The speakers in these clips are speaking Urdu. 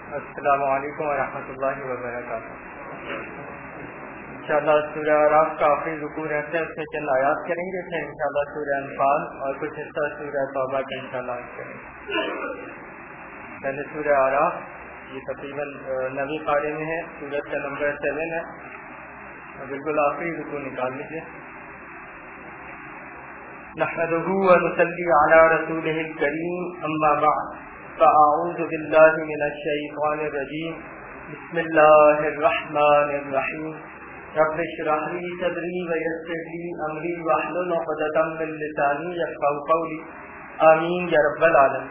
السلام علیکم ورحمۃ اللہ وبرکاتہ۔ انشاءاللہ سورہ اعراف کا آخری رکوع رہتا ہے، اس میں چند آیات کریں گے، پھر انشاءاللہ سورہ انفال اور کچھ حصہ سورہ توبہ کا انشاءاللہ کریں گے۔ پہلے سورہ اعراف، یہ تقریباً 9ویں پارے میں ہے، سورت کا نمبر 7 ہے، اور بالکل آخری رکوع نکال لیجیے۔ نحمده ونصلي على رسوله الكريم، اما بعد فاعوذ بالله من الشيطان الرجيم، بسم الله الرحمن الرحيم، رب اشرح لي صدري ويسر لي امري واحلل عقدة من لساني يفقهوا قولي، آمین یا رب العالمین۔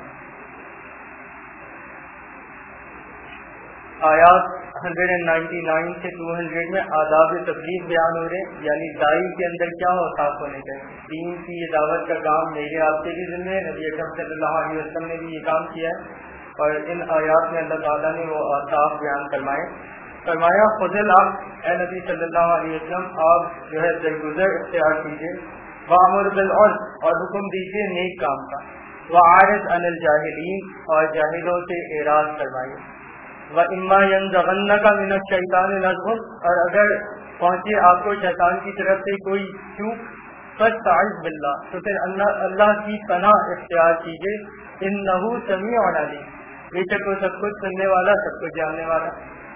آیات 199 سے 200 میں آداب تبلیغ بیان ہو رہے ہیں، یعنی داعی کے اندر کیا اوصاف ہونے چاہیے۔ دین کی یہ دعوت کا کام میرے آپ کے بھی ذمہ ہے، نبی اکرم صلی اللہ علیہ وسلم نے بھی یہ کام کیا ہے، اور ان آیات میں اللہ تعالیٰ نے وہ اوصاف بیان فرمایا خذ العفو، اے نبی صلی اللہ علیہ وسلم آپ جو ہے درگزر اختیار کیجیے، وامر بالعرف اور حکم دیجیے نیک کام کا، وعارض عن الجاہلین اور جاہلوں سے اعراض فرمائیے، وَإِمَّا يَنزَغَنَّكَ مِنَ الشَّيْطَانِ نَزْغٌ اور اگر پہنچے آپ کو شیطان کی طرف سے کوئی چوک، فَاسْتَعِذْ بِاللَّهِ تو پھر اللہ کی پناہ اختیار کیجیے، إِنَّهُ سَمِيعٌ عَلِيمٌ بے شک وہ سب کچھ سننے والا سب کچھ جاننے والا۔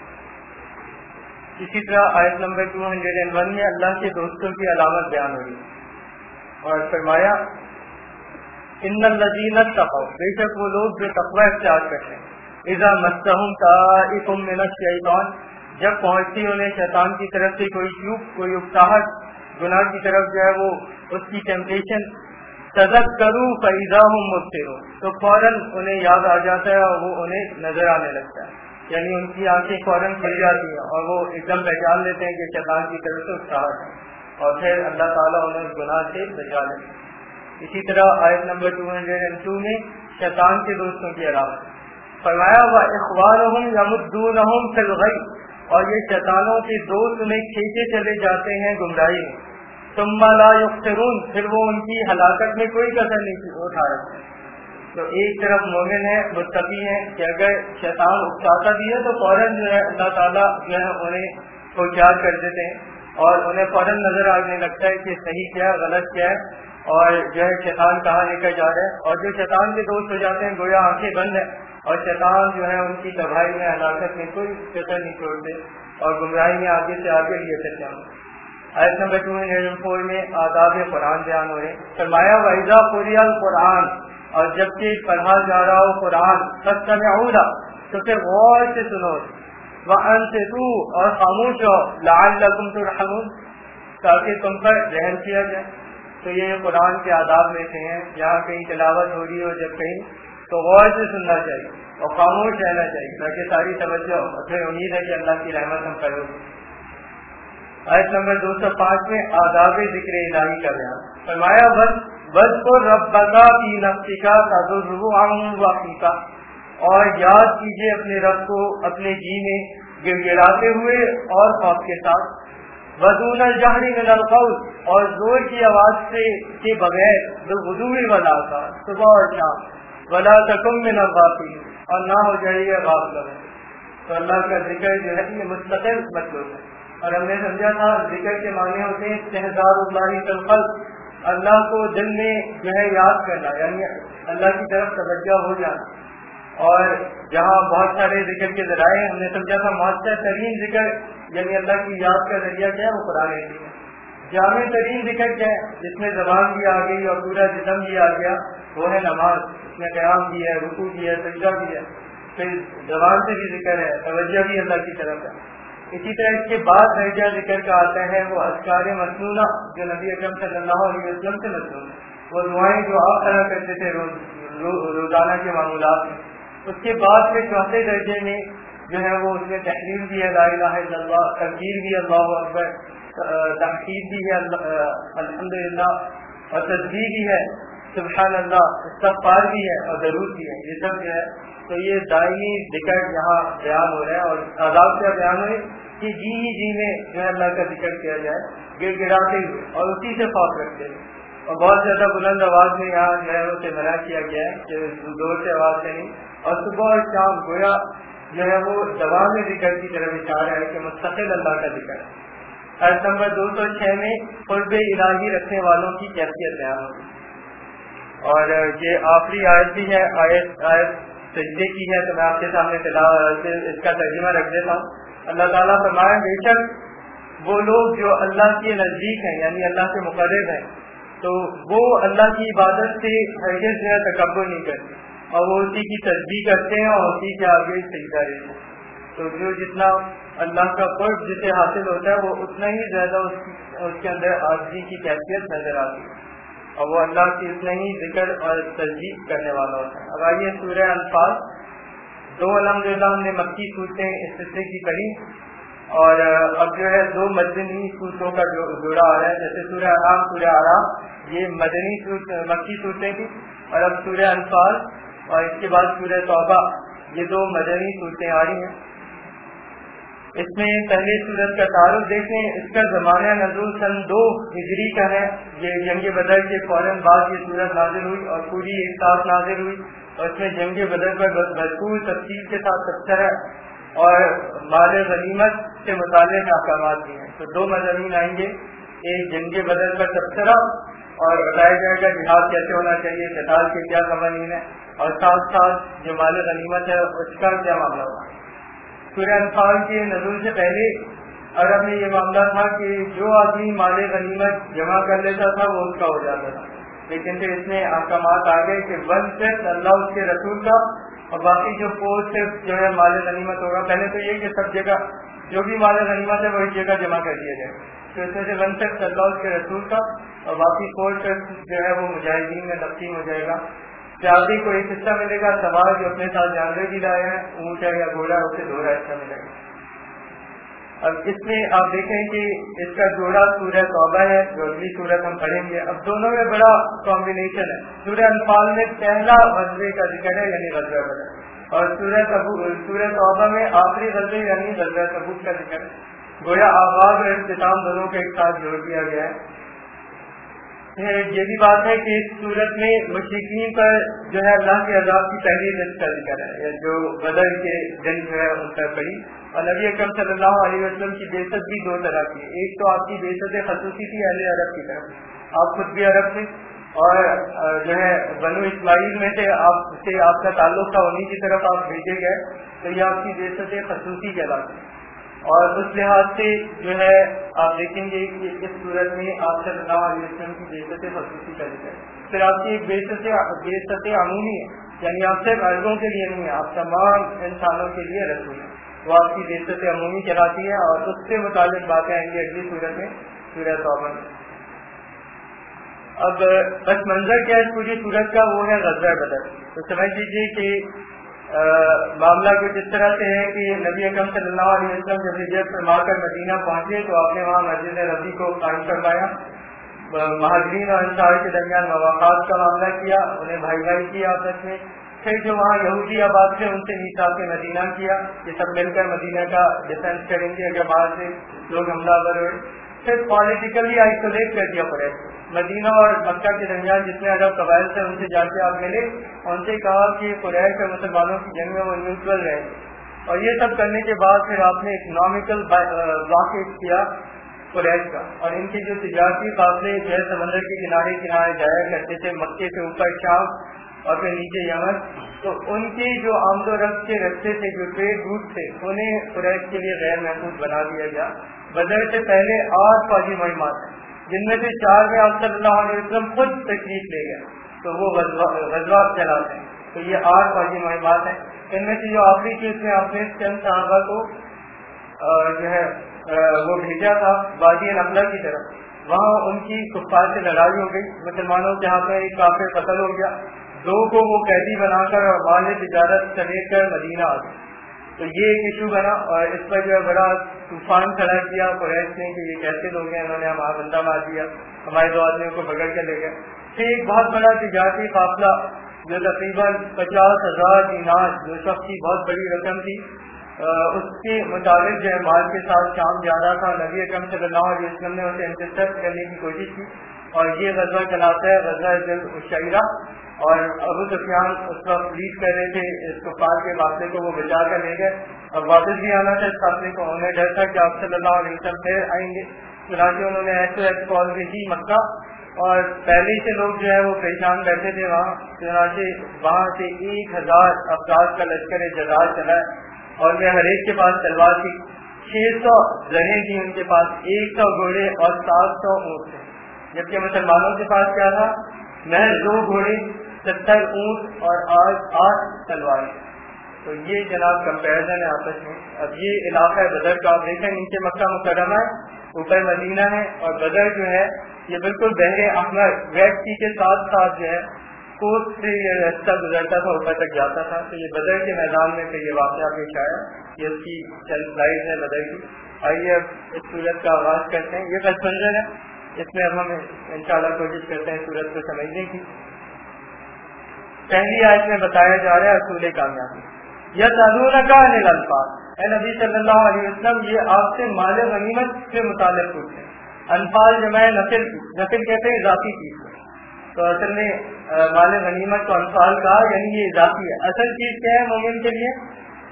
اسی طرح آیت نمبر 201 میں اللہ کے دوستوں کی علامت بیان ہوئی اور فرمایا إِنَّ الَّذِينَ اتَّقَوْا بے شک وہ لوگ جو تقوی اختیار کرتے ہیں، اذا مسهم طائف من الشیطان جب پہنچتی انہیں شیطان کی طرف سے کوئی چوک، کوئی اکتاہٹ گناہ کی طرف جو ہے وہ اس کی ٹیمپٹیشن، تذکروا فاذا هم مبصرون تو فوراً انہیں یاد آ جاتا ہے اور وہ انہیں نظر آنے لگتا ہے، یعنی ان کی آنکھیں فوراً کھل جاتی ہیں اور وہ ایک دم پہچان لیتے ہیں کہ شیطان کی طرف سے اکتاہٹ ہے، اور پھر اللہ تعالیٰ انہیں اس گناہ سے بچا لیتے ہیں۔ اسی طرح آیت نمبر 202 میں شیطان کے دوستوں کی علامت فرمایا وَإِخْوَانُهُمْ يَمُدُّونَهُمْ فِي الْغَيِّ اور یہ شیطانوں کے دوست انہیں کھینچے چلے جاتے ہیں گمراہی میں، ثُمَّ لَا يُقْصِرُونَ پھر وہ ان کی ہلاکت میں کوئی کسر نہیں اٹھا رہے۔ تو ایک طرف مومن ہے، متقی ہے کہ اگر شیطان اکساتا بھی ہے تو فوراً جو ہے اللہ تعالیٰ جو ہے انہیں ہوشیار کر دیتے ہیں اور انہیں فوراً نظر آنے لگتا ہے کہ صحیح کیا ہے غلط کیا ہے اور جو ہے شیطان کہاں لے کر جا رہا ہے، اور جو شیطان کے دوست ہو جاتے ہیں گویا آنکھیں بند ہیں اور شیطان جو ہے ان کی تباہی میں ہلاکت میں کوئی کسر نہیں چھوڑتے اور گمراہی میں آگے سے آگے لیے چلتے ہیں۔ آیت نمبر 204 میں آداب قرآن بیان ہو رہے ہیں، فرمایا وَإِذَا قُرِئَ الْقُرْآنُ اور جبکہ پڑھا جا رہا ہو قرآن فَاسْتَمِعُوا لَهُ تو پھر غور سے سنو، وَأَنصِتُوا اور خاموش ہو، لَعَلَّكُمْ تُرْحَمُونَ تاکہ تم پر رحم کیا جائے۔ تو یہ قرآن کے آداب میں سے ہیں، جہاں کہیں تلاوت ہو رہی ہو جب کہیں تو غور سے سننا چاہیے اور خاموش رہنا چاہیے تاکہ ساری توجہ ہو، پھر امید ہے کہ اللہ کی رحمت ہم پر ہوگی۔ آیت نمبر 205 میں آداب ذکر الہی کا بیان فرمایا وَاذْكُرْ رَبَّكَ فِي نَفْسِكَ تَضَرُّعًا وَخِيفَةً اور یاد کیجیے اپنے رب کو اپنے جی میں گڑ گڑاتے ہوئے اور خوف کے ساتھ، وَدُونَ الْجَهْرِ مِنَ الْقَوْلِ اور زور کی آواز سے کے بغیر، بالغدو والآصال صبح اور شام، وَلَا تَكُن مِّنَ الْغَافِلِينَ اور نہ ہو جائیے غافلوں میں۔ تو اللہ کا ذکر جو ہے یہ مستقل مطلوب ہے، اور ہم نے سمجھا تھا ذکر کے معنی ہوتے ہیں استحضار اللہ فی القلب، اللہ کو دل میں جو ہے یاد کرنا، یعنی اللہ کی طرف توجہ ہو جانا، اور جہاں بہت سارے ذکر کے ذرائع ہم نے سمجھا تھا مؤثر ترین ذکر یعنی اللہ کی یاد کا ذریعہ کیا ہے وہ قرآن ہے، جامع ترین ذکر کیا ہے جس میں زبان بھی آ گئی اور پورا جسم بھی آ گیا وہ ہے نماز، اس میں قیام بھی ہے، رکوع بھی ہے، سجدہ بھی ہے، پھر زبان سے بھی ذکر ہے، توجہ بھی اللہ کی طرف ہے۔ اسی طرح اس کے بعد درجہ ذکر کا آتا ہے وہ اذکار مسنونہ جو نبی اکرم صلی اللہ علیہ وسلم سے مسنون ہے، وہ دعائیں جو آپ طرح کرتے تھے روزانہ کے معمولات میں۔ اس کے بعد پھر چوتھے درجے میں جو ہے وہ اس میں تحلیل بھی ہے لا الہ الا اللہ، تکبیر بھی اللہ اکبر، تحمید بھی ہے الحمدللہ، اور تسبیح بھی ہے سبحان اللہ، استغفار بھی ہے اور درود بھی ہے، یہ سب جو ہے تو یہ دائمی ذکر یہاں بیان ہو رہا ہے۔ اور آداب کیا بیان ہوئے کہ جی میں جو ہے اللہ کا ذکر کیا جائے گڑ گڑاتے ہوئے اور اسی سے خوف رکھتے ہوئے، اور بہت زیادہ بلند آواز میں یہاں جو ہے اسے منع کیا گیا ہے کہ زور سے آواز سے نہیں، اور صبح اور شام گویا جو ہے وہ دوام ذکر کی طرف اشارہ ہے کہ مستقل اللہ کا ذکر ہے. آیت نمبر 206 میں قرب الہی رکھنے والوں کی کیفیت بیان ہوگی. اور یہ آخری آیت بھی ہے، آیت سجدے کی ہے، تو میں آپ کے سامنے اس کا ترجمہ رکھ دیتا ہوں. اللہ تعالیٰ فرمائے بے شک وہ لوگ جو اللہ کے نزدیک ہیں یعنی اللہ کے مقرب ہیں تو وہ اللہ کی عبادت سے ہرگز جو ہے تکبر نہیں کرتے اور وہ اسی کی تسبیح کرتے ہیں اور اسی کے آگے سجدہ رہتے ہیں. تو جو جتنا اللہ کا قرب جسے حاصل ہوتا ہے وہ اتنا ہی زیادہ اس کے اندر عاجزی کی کیفیت نظر آتی ہے اور وہ اللہ کی اتنا ہی ذکر اور تسبیح کرنے والا ہوتا ہے. اب آئیے سورہ انفال 2 الحمدللہ ہم نے مکی صورتیں اس حصے کی پڑھی اور اب جو ہے 2 مدنی صورتوں کا جوڑا آ رہا ہے. جیسے سورہ انعام سورہ اعراف یہ مکی صورتیں تھی اور اب سورہ انفال اور اس کے بعد سورہ توبہ یہ 2 مدنی صورتیں آ رہی ہیں. اس میں پہلے سورت کا تعارف دیکھیں. اس کا زمانہ نزول سن 2 ہجری کا ہے. یہ جنگ بدر کے فوراً بعد یہ سورت نازل ہوئی اور پوری ایک ساتھ نازل ہوئی اور اس میں جنگ بدر پر بھرپور تفصیل کے ساتھ تبصرہ اور مال غنیمت سے متعلق احکامات بھی ہیں. تو 2 مضامین آئیں گے، ایک جنگ بدر پر تبصرہ اور بتایا جائے گا جہاد کیسے ہونا چاہیے، قتال کے کیا قوانین ہیں، اور ساتھ ساتھ جو مال غنیمت ہے اس کا کیا معاملہ ہوگا. سورہ انفال کے نزول سے پہلے عرب میں یہ معاملہ تھا کہ جو آدمی مال غنیمت جمع کر لیتا تھا وہ اس کا ہو جاتا تھا، لیکن پھر اس میں احکامات آ گئے کہ 1/5 اللہ اس کے رسول کا اور باقی جو 4/5 جو ہے مال غنیمت ہوگا. پہلے تو یہ کہ سب جگہ جو بھی مال غنیمت ہے وہ ایک جگہ جمع کر دیا جائے، تو اس میں سے 1/5 اللہ اس کے رسول کا اور باقی 4/5 جو ہے وہ مجاہدین میں تقسیم ہو جائے گا. پیادے کو ایک حصہ ملے گا، سوار جو اپنے ساتھ جانور بھی لائے ہیں اونٹ ہے یا گھوڑا اسے 2 حصہ ملے گا. اب اس میں آپ دیکھیں کہ اس کا جوڑا سورہ توبہ ہے جو اگلی سورت ہم پڑھیں گے. اب دونوں میں بڑا کمبینیشن ہے. سورہ انفال میں پہلا غزوے کا ذکر ہے یعنی غزوہ بدر، اور سورہ توبہ میں آخری غزوے یعنی غزوہ تبوک کا ذکر ہے. گویا آغاز اور اختتام دونوں کے ایک ساتھ جوڑ دیا گیا ہے. یہ بھی بات ہے کہ اس صورت میں مشرکین پر جو ہے اللہ کے عذاب کی پہلی لسٹ کا ذکر ہے جو بدر کے دن جو ہے ان پر پڑی. اور نبی اکرم صلی اللہ علیہ وسلم کی بعثت بھی 2 طرح کی ہے. ایک تو آپ کی بعثت خصوصی تھی اہل عرب کی طرف، آپ خود بھی عرب تھے اور جو ہے بنو اسماعیل میں سے آپ کا تعلق تھا، انہیں کی طرف آپ بھیجے گئے، تو یہ آپ کی بعثت خصوصی کہلاتی ہے. اور اس لحاظ سے جو ہے آپ دیکھیں گے کہ اس صورت میں آپ صلی اللہ علیہ وسلم کی بعثت خصوصی کا ذکر ہے. پھر آپ کی ایک بعثت عمومی ہے، یعنی آپ صرف عربوں کے لیے نہیں ہے، آپ تمام انسانوں کے لیے رسول ہیں، وہ آپ کی بعثت عمومی کہلاتی ہے. اور اس سے متعلق باتیں آئیں گی اگلی صورت میں سورہ توبہ میں. اب بس منظر کیا ہے پوری صورت کا، وہ ہے غزوہ بدر. تو سمجھ لیجیے کہ معاملہ کچھ اس طرح سے ہے کہ نبی اکرم صلی اللہ علیہ وسلم جب ہجرت فرما کر مدینہ پہنچے تو آپ نے وہاں مسجد نبوی کو قائم کروایا، مہاجرین اور انصار کے درمیان مواقعات کا معاملہ کیا، انہیں بھائی بھائی کیا آپس میں. پھر جو وہاں یہودی آباد تھے ان سے میثاق مدینہ کیا کہ سب مل کر مدینہ کا ڈیفینس کریں گے اگر باہر سے لوگ حملہ آور ہوئے. پھر پالیٹیکلی آئسولیٹ کر دیا قریش. مدینہ اور مکہ کے درمیان جتنے عرب قبائل تھے ان سے جا کے آپ ملے، ان سے کہا کہ قریش اور مسلمانوں کی جنگ میں وہ نیوٹرل رہے. اور یہ سب کرنے کے بعد پھر آپ نے اکنامیکل بلاکیج کیا قریش کا، اور ان کے جو تجارتی قافلے جو ہے سمندر کے کنارے کنارے جایا کرتے تھے، مکے سے اوپر شام اور پھر نیچے یمن، تو ان کی جو آمد و رفت کے رستے تھے، جو ٹریڈ روٹ تھے، انہیں قریش کے لیے غیر محفوظ بنا دیا گیا. بدر سے پہلے 8 فوجی مہمات ہیں جن میں سے 4 میں آپ صلی اللہ علیہ وسلم خود تشریف لے گئے، تو وہ غزوات چلاتے ہیں. تو یہ 8 فوجی مہمات ہیں. ان میں سے جو آخری چیز میں آپ نے چند صحابہ کو جو ہے وہ بھیجا تھا وادی نخلا کی طرف، وہاں ان کی کفار سے لڑائی ہو گئی، مسلمانوں کے ہاتھ میں ایک کافر قتل ہو گیا، 2 کو وہ قیدی بنا کر اور مال تجارت سمیٹ کر مدینہ آ گئے. تو یہ ایک ایشو بنا اور اس پر جو ہے بڑا طوفان کھڑا کیا قریش نے کہ یہ کیسے لوگ ہیں، انہوں نے ہمارا بندہ مار دیا، ہمارے 2 آدمیوں کو پکڑ کے لے گئے. پھر ایک بہت بڑا تجارتی قافلہ جو تقریباً 50,000 دینار جو شخص کی بہت بڑی رقم تھی، اس کے مطابق جو ہے مال کے ساتھ شام جا رہا تھا. نبی اکرم صلی اللہ علیہ وسلم نے اسے انترسپٹ کرنے کی کوشش کی اور یہ غزوہ چلاتا ہے غزوہ ذی العشیرہ. اور ابو سفیان اس وقت لیڈ کر رہے تھے اس کفار کے قافلے کو، وہ بچا کر لے گئے. اب واپس بھی آنا تھا اس قافلے کو، انہیں ڈر تھا کہ آپ صلی اللہ علیہ وسلم پھر آئیں گے. چنانچہ انہوں نے ایسے کال بھیجی مکہ، اور پہلے سے لوگ جو ہے وہ پریشان بیٹھے تھے وہاں. چنانچہ وہاں سے 1000 افراد کا لشکر جزار چلا ہے، اور میں ہر ایک کے پاس تلوار تھی. 600 زریں تھی ان کے پاس، 100 گھوڑے اور 700 اونٹ تھے. جبکہ مسلمانوں کے پاس کیا تھا؟ محض 2 گھوڑے، 70 اونٹ اور 8 تلواریں. تو یہ جناب کمپیرزن ہے آپس میں. اب یہ علاقہ بدر کا آپ دیکھیں، نیچے مکہ مکرمہ ہے، اوپر مدینہ ہے، اور بدر جو ہے یہ بالکل بحر احمر ریڈ سی کے ساتھ ساتھ جو ہے کوسٹ سے یہ راستہ گزرتا تھا، اوپر تک جاتا تھا. تو یہ بدر کے میدان میں سے یہ واقعہ پیش آیا. یہ اس کی چند سلائڈ ہے بدر کی. آئیے اب اس سورت کا آغاز کرتے ہیں. یہ پس منظر ہے، اس میں اب ہم انشاءاللہ کوشش کرتے ہیں سورت کو سمجھنے کی. پہلی آیت میں بتایا جا رہا ہے اصول کامیابی. یسألونک عن الانفال، اے نبی صلی اللہ علیہ وسلم یہ آپ سے مال غنیمت سے متعلق پوچھتے ہیں. انفال جمع نفل، نفل کہتے ہیں ذاتی چیز کو. تو اصل میں مال غنیمت کو انفال کہا، یعنی یہ ذاتی ہے. اصل چیز کیا ہے مومن کے لیے؟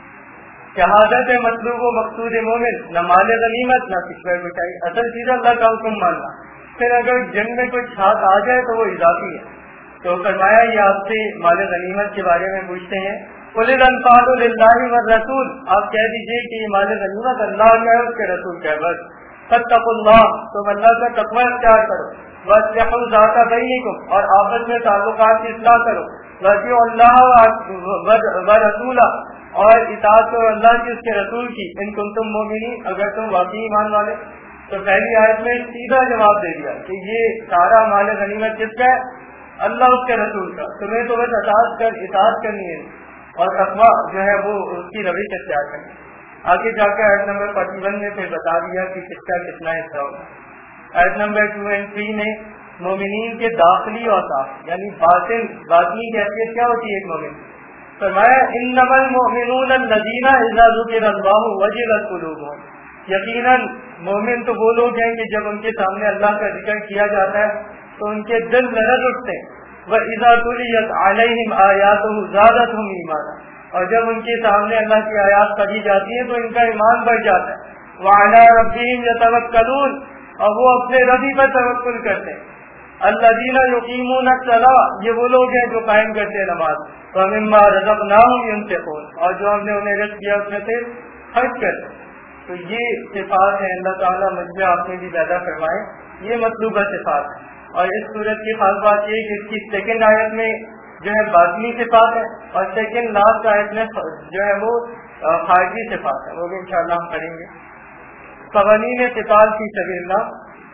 شہادت مطلوب و مقصود مومن، نہ مال غنیمت نہ کچھ پر بچائی. اصل چیز اللہ کا حکم ماننا. پھر اگر جنگ میں کوئی ہاتھ آ جائے تو وہ اضافی ہے. تو فرمایا یہ آپ سے مال غنیمت کے بارے میں پوچھتے ہیں. قل الانفال للہ والرسول، آپ کہہ دیجئے کہ یہ مال غنیمت اللہ کا ہے، اس کے رسول کا ہے. بس فاتقوا اللہ، تم اللہ کا تقوی اختیار کرو. واصلحوا ذات بینکم، اور آپس میں تعلقات کی اصلاح کرو. واطیعوا اللہ ورسولہ، اور اطاعت کرو اللہ کی اس کے رسول کی. ان کنتم مؤمنین، اگر تم واقعی ایمان والے. تو پہلی آیت میں سیدھا جواب دے دیا کہ یہ سارا مال غنیمت کس کا ہے؟ اللہ اس کے رسول کا. تمہیں تو بس اطاعت کرنی ہے، اور تقوی جو ہے وہ اس کی روش اختیار کرنی. آگے جا کے آیت نمبر 41 میں پھر بتا دیا کہ کس کا کتنا حصہ ہوگا. آیت نمبر 2 اور 3 میں مومنین کے داخلی اوصاف یعنی باطنی کیفیت کیا ہوتی ہے ایک مومن. فرمایا انما المؤمنون الذین اذا ذکر اللہ وجلت قلوبهم، یقیناً مومن تو وہ لوگ ہیں کہ جب ان کے سامنے اللہ کا ذکر کیا جاتا ہے تو ان کے دل لرز اٹھتے ہیں. وَإِذَا تُلِيَتْ عَلَيْهِمْ آيَاتُهُ زَادَتْهُمْ ایمانا، اور جب ان کے سامنے اللہ کی آیات پڑھی جاتی ہے تو ان کا ایمان بڑھ جاتا ہے. وَعَلَىٰ رَبِّهِمْ يَتَوَكَّلُونَ، اور وہ اپنے رب ہی پر توکل کرتے ہیں. الَّذِينَ يُقِيمُونَ الصَّلَاةَ، یہ وہ لوگ ہیں جو قائم کرتے ہیں نماز. وَمِمَّا رَزَقْنَاهُمْ يُنفِقُونَ، اور جو ہم نے انہیں رزق دیا اس میں سے خرچ کرتے ہیں. تو یہ صفات ہیں اللہ تعالیٰ مجھ آپ میں بھی پیدا فرمائے. یہ مطلوبہ صفات ہے. اور اس صورت کی خاص بات یہ کہ اس کی سیکنڈ آیت میں جو ہے باطنی صفات ہے، اور سیکنڈ لاسٹ آیت میں جو ہے وہ خارجی صفات ہے. وہ بھی انشاءاللہ ہم پڑھیں گے. قوانین قتال فی سبیل اللہ،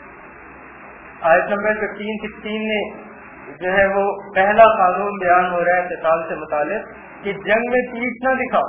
آیت نمبر 15-16 میں جو ہے وہ پہلا قانون بیان ہو رہا ہے قتال سے متعلق کہ جنگ میں پیٹھ نہ دکھاؤ.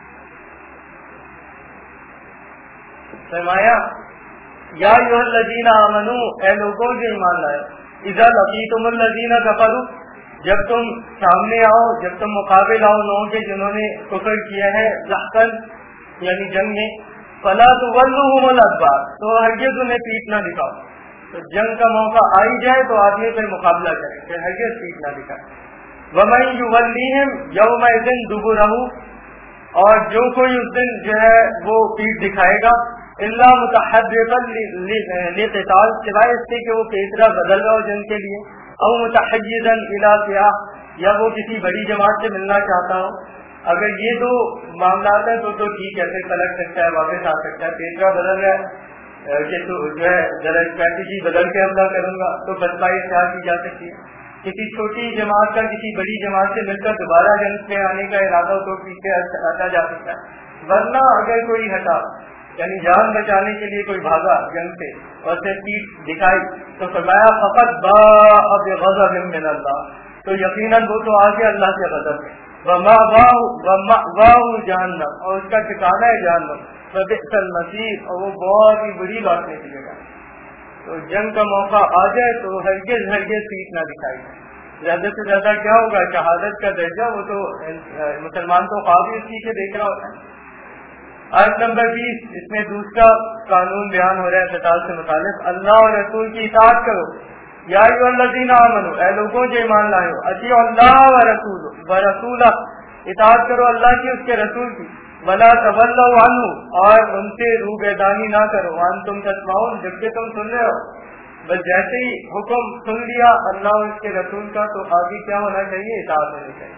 فرمایا یا ایھا الذین آمنوا، اے لوگوں جو ایمان لائے، اذا لقیتم الذین کفروا، جب تم سامنے آؤ، جب تم مقابل آؤ لوگوں کے جنہوں نے کفر کیا ہے زحفاً یعنی جنگ میں، فلا تولوہم الادبار، تو ہرگز انہیں پیٹھ نہ دکھاؤ. تو جنگ کا موقع آ ہی جائے تو آدمی پھر مقابلہ کرے، پھر ہرگز پیٹھ نہ دکھائے. ومن یولیہم یومئذ دبرہ، اور جو کوئی اس دن جو ہے وہ پیٹھ دکھائے گا، الا متحرفا لقتال، سوائے اس کے کہ وہ پیسرا بدل رہا ہو جنگ کے لیے، او متحیزا الی فئہ، یا وہ کسی بڑی جماعت سے ملنا چاہتا ہو. اگر یہ دو معاملات ہیں تو ٹھیک ہے، پھر پلٹ سکتا ہے، واپس آ سکتا ہے. پیسرا بدل رہا ہے کہ تو جو ہے ذرا اسٹریٹجی بدل کے حملہ کروں گا تو بدلائی اختیار کی جا سکتی ہے. کسی چھوٹی جماعت کا کسی بڑی جماعت سے مل کر دوبارہ جنگ میں آنے کا ارادہ ہو تو پیچھے ہٹا جا سکتا ہے. ورنہ اگر کوئی ہٹا یعنی جان بچانے کے لیے کوئی بھاگا جنگ سے اور اسے پیٹھ دکھائی تو فرمایا فقط باء بغضب من اللہ، تو یقیناً وہ تو آ گیا اللہ کے غضب میں. ومأواہ جہنم، اور اس کا ٹھکانہ ہے جہنم. وبئس المصیر، اور وہ بہت ہی بری بات نکلے گا. تو جنگ کا موقع آ جائے تو ہرگز پیٹھ نہ دکھائی. زیادہ سے زیادہ کیا ہوگا؟ شہادت کا درجہ، وہ تو مسلمان تو خواب ہی اسی کے دیکھ رہا ہوتا ہے. آیت نمبر 20، اس میں دوسرا قانون بیان ہو رہا ہے قتال سے متعلق. اللہ اور رسول کی اطاعت کرو. یا ایھا الذین آمنوا، اے لوگوں جو ایمان لائے ہو، اطیعوا اللہ و رسولہ، اطاعت کرو اللہ کی، اس کے رسول کی، ولا تولوا عنہ، اور ان سے روگردانی نہ کرو، وانتم تسمعون، جبکہ تم سن رہے ہو۔ بس جیسے ہی حکم سن لیا اللہ اور اس کے رسول کا تو آگے کیا ہونا چاہیے؟ اطاعت ہونی چاہیے۔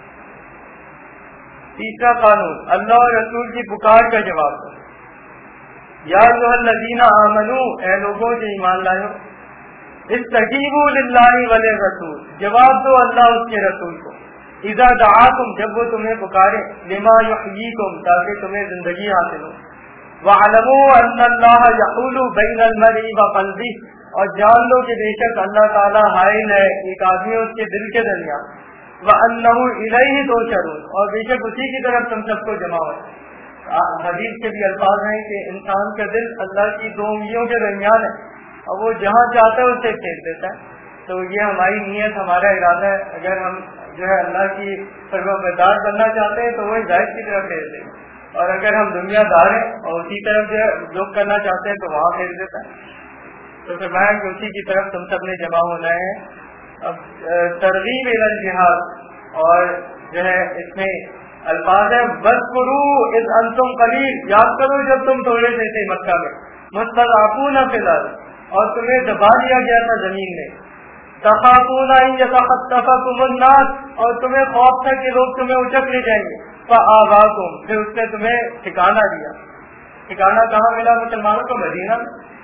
تیسرا قانون، اللہ اور رسول کی پکار کا جواب دو۔ یا ایھا الذین آمنوا، اے لوگوں جو ایمان لائے ہو، استجیبوا للہ وللرسول، جواب دو اللہ اس کے رسول کو، اذا دعاکم، جب وہ تمہیں پکارے، لما یحییکم، تاکہ تمہیں زندگی حاصل ہو، وَاعْلَمُوا أَنَّ اللَّهَ يَحُولُ بَيْنَ الْمَرْءِ وَقَلْبِهِ، اور جان لو کہ بے شک اللہ تعالیٰ حائل ہے ایک آدمی اور اس کے دل کے درمیان، وَأَنَّهُ إِلَيْهِ تُحْشَرُونَ، اور بے شک اسی کی طرف تم سب کو جمع ہو۔ حدیث کے بھی الفاظ ہیں کہ انسان کا دل اللہ کی دو انگلیوں کے درمیان ہے اور وہ جہاں چاہتا ہے اسے پھیر دیتا ہے۔ تو یہ ہماری نیت، ہمارا ارادہ ہے، اگر ہم جو ہے اللہ کی فرمانبردار بننا چاہتے ہیں تو وہ ہدایت کی طرف پھیر دیں، اور اگر ہم دنیا دار ہیں اور اسی طرف جو ہے رخ کرنا چاہتے ہیں تو وہاں پھیر دیتا ہے۔ تو فرمایا کہ اسی کی طرف تم سب نے جمع ہونا ہے۔ اب ترغیب الی الجہاد، اور جو ہے اس میں الفاظ ہے وَاذْكُرُوا إِذْ أَنْتُمْ قَلِيلٌ، یاد کرو جب تم تھوڑے سے تھے مکہ میں، مُسْتَضْعَفُونَ فِي الْأَرْضِ، اور تمہیں دبا دیا گیا تھا زمین میں، تَخَافُونَ أَنْ يَتَخَطَّفَكُمُ النَّاسُ، اور تمہیں خوف تھا کہ لوگ تمہیں اچک لے جائیں گے، فَآوَاكُمْ، پھر اس نے تمہیں ٹھکانہ دیا۔ ٹھکانہ کہاں ملا مسلمانوں کو؟ مدینہ۔